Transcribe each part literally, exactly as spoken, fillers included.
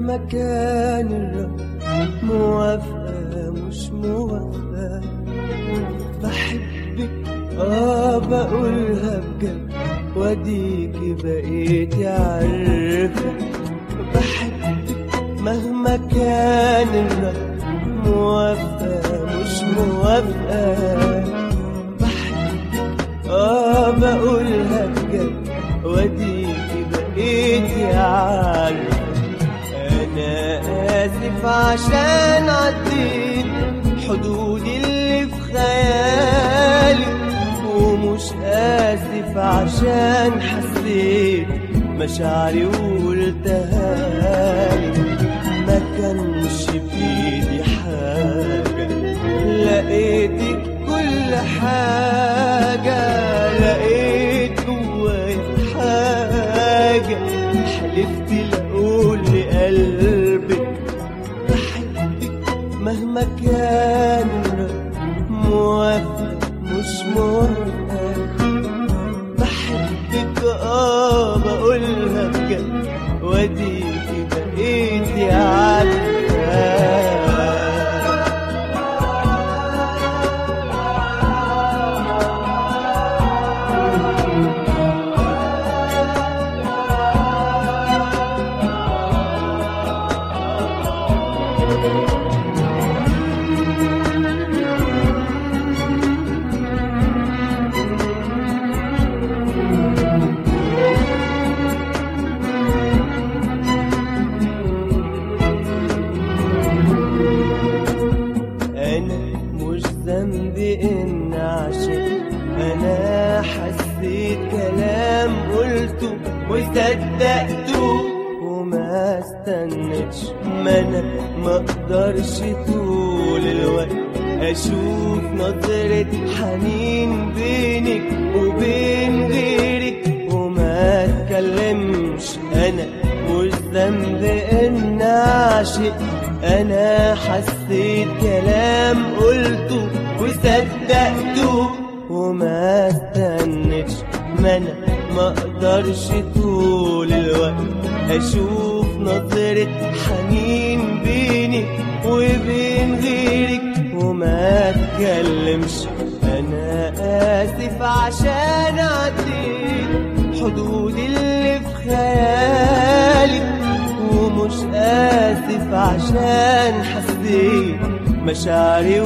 مهما كان الرد موافقة مش موافقة، بحبك اه بقولها بجد، واديكي بقيتي عارفة. بحبك مهما كان الرد موافقة مش موافقة، بحبك اه بقولها بجد، واديكي بقيتي عارفة. أنا آسف عشان عديت حدود اللي في خيالي، ومش آسف عشان حسيت مشاعري وقلتها لي. ما كانش بإيدي حاجة، لقيتك كل حاجة، لقيت جوايا حاجة، حلفت لأقول لقلبك بحبك مهما كان موافقة مش موافقة. بحبك اه بقولها بجد، واديكي بقيتي عارفة. ذنبي إن عشت، أنا حسيت كلام قلته وصدقته، وما استنتش. ما أنا مقدرش طول الوقت أشوف نظرة حنين بينك وبين غيرك وما أتكلمش. أنا مش ذنبي إن عشت، أنا حسيت كلام قلته وصدقته، وما استنتش. ما أنا مقدرش طول الوقت أشوف نظرة حنين بيني وبين غيرك وما أتكلمش. أنا آسف عشان عديت حدود اللي في خيالي، ومش آسف عشان حسيت مشاعري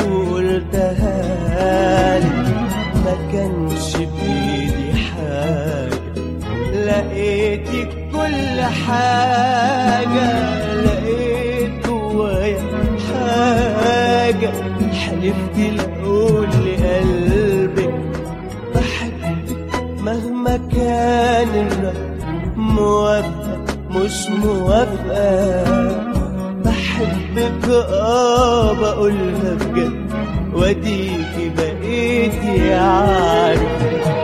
وقلتها لي. ما كانش بإيدي حاجة، لقيتك كل حاجة، لقيت جوايا حاجة، حلفت لأقول لقلبك بحبك مهما كان الرد موافقة مش موافقة. بحبك اه بقولها بجد، واديكي بقيتي عارفة.